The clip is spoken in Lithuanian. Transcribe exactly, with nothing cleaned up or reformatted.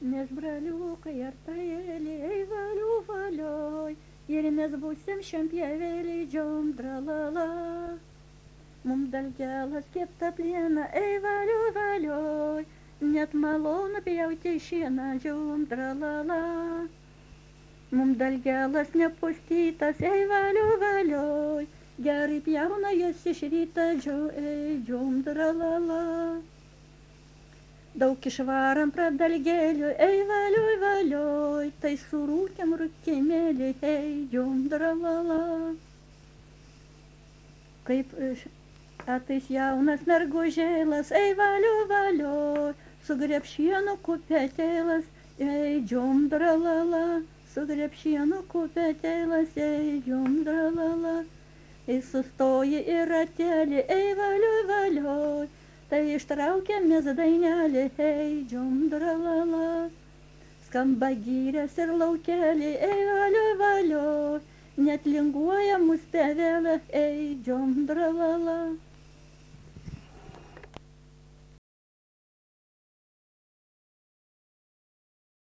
Nes braliukai artaėlį, ei valiu valioj, ir mes būsim šiam pievelį džiom dralala. Mum dalgelas kepta pliena, ei valiu valioj, net malonu pjauti šieną džiom dralala. Mum dalgelas nepustytas, ei valiu valioj, gerai pjauna jas iš ryta džio, ei džiom dralala. Daug išvaram pradalgėlių, ei valioj, valioj, tai surūkiam rūkimėlį, ei džiom dralala. Kaip atais jaunas mergužėlas, ei valioj, valioj, su grepšienu kupetėlas, ei džiom dralala. Su grepšienu kupetėlas, ei džiom dralala. Ei sustoji ir ratelį, ei valioj, valioj, tai ištraukiam mes dainelį, ei džiom dralala. Skamba gyrės ir laukelį, ei valioj, valioj, net linguoja mus pevelą, ei džiom dralala.